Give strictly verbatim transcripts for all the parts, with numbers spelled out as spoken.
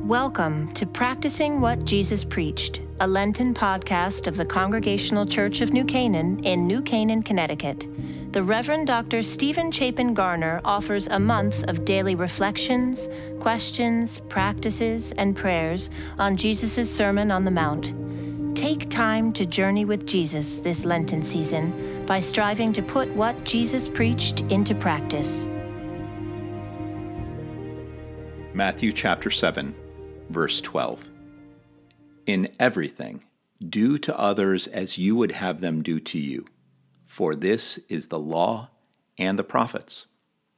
Welcome to Practicing What Jesus Preached, a Lenten podcast of the Congregational Church of New Canaan in New Canaan, Connecticut. The Reverend Doctor Stephen Chapin Garner offers a month of daily reflections, questions, practices, and prayers on Jesus' Sermon on the Mount. Take time to journey with Jesus this Lenten season by striving to put what Jesus preached into practice. Matthew chapter seven, verse twelve. In everything, do to others as you would have them do to you, for this is the law and the prophets.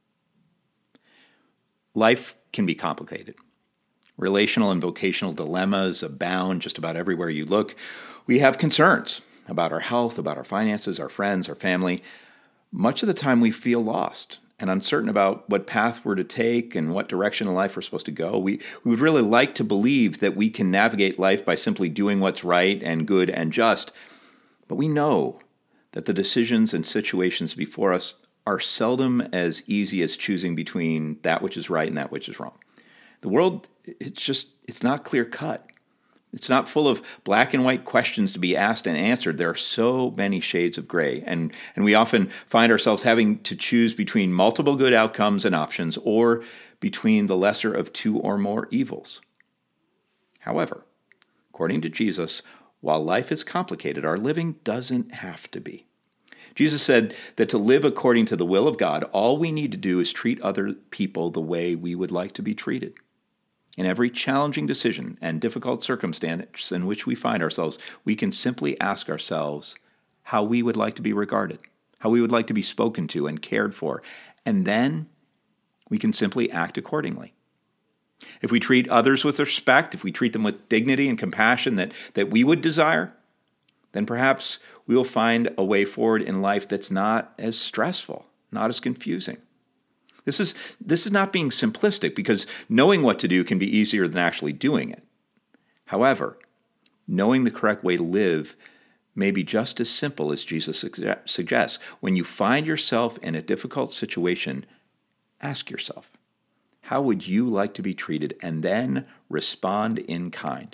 Life can be complicated. Relational and vocational dilemmas abound just about everywhere you look. We have concerns about our health, about our finances, our friends, our family. Much of the time we feel lost and uncertain about what path we're to take and what direction in life we're supposed to go. We, we would really like to believe that we can navigate life by simply doing what's right and good and just, but we know that the decisions and situations before us are seldom as easy as choosing between that which is right and that which is wrong. The world, it's just, it's not clear-cut. It's not full of black and white questions to be asked and answered. There are so many shades of gray, and, and we often find ourselves having to choose between multiple good outcomes and options or between the lesser of two or more evils. However, according to Jesus, while life is complicated, our living doesn't have to be. Jesus said that to live according to the will of God, all we need to do is treat other people the way we would like to be treated. In every challenging decision and difficult circumstance in which we find ourselves, we can simply ask ourselves how we would like to be regarded, how we would like to be spoken to and cared for, and then we can simply act accordingly. If we treat others with respect, if we treat them with dignity and compassion that, that we would desire, then perhaps we will find a way forward in life that's not as stressful, not as confusing. This is this is not being simplistic, because knowing what to do can be easier than actually doing it. However, knowing the correct way to live may be just as simple as Jesus suggests. When you find yourself in a difficult situation, ask yourself, how would you like to be treated? And then respond in kind.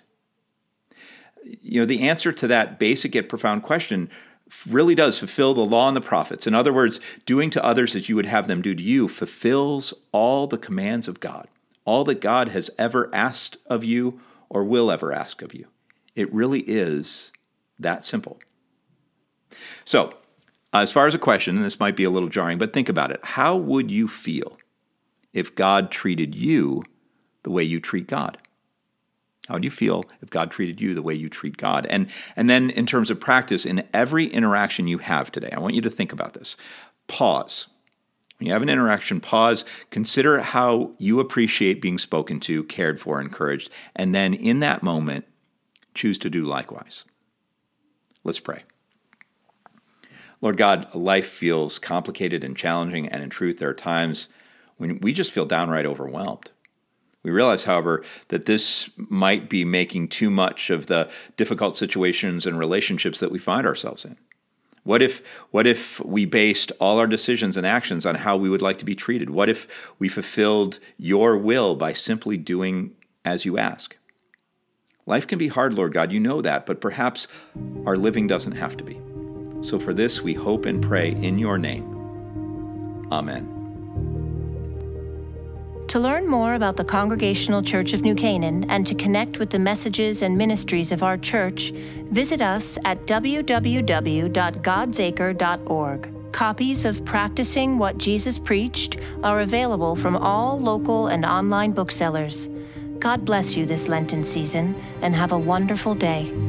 You know, the answer to that basic yet profound question really does fulfill the law and the prophets. In other words, doing to others as you would have them do to you fulfills all the commands of God, all that God has ever asked of you or will ever ask of you. It really is that simple. So, as far as a question, and this might be a little jarring, but think about it. How would you feel if God treated you the way you treat God? How would you feel if God treated you the way you treat God? And, and then in terms of practice, in every interaction you have today, I want you to think about this. Pause. When you have an interaction, pause, consider how you appreciate being spoken to, cared for, encouraged, and then in that moment, choose to do likewise. Let's pray. Lord God, life feels complicated and challenging, and in truth, there are times when we just feel downright overwhelmed. We realize, however, that this might be making too much of the difficult situations and relationships that we find ourselves in. What if, what if we based all our decisions and actions on how we would like to be treated? What if we fulfilled your will by simply doing as you ask? Life can be hard, Lord God, you know that, but perhaps our living doesn't have to be. So for this, we hope and pray in your name. Amen. To learn more about the Congregational Church of New Canaan and to connect with the messages and ministries of our church, visit us at w w w dot gods acre dot org. Copies of Practicing What Jesus Preached are available from all local and online booksellers. God bless you this Lenten season, and have a wonderful day.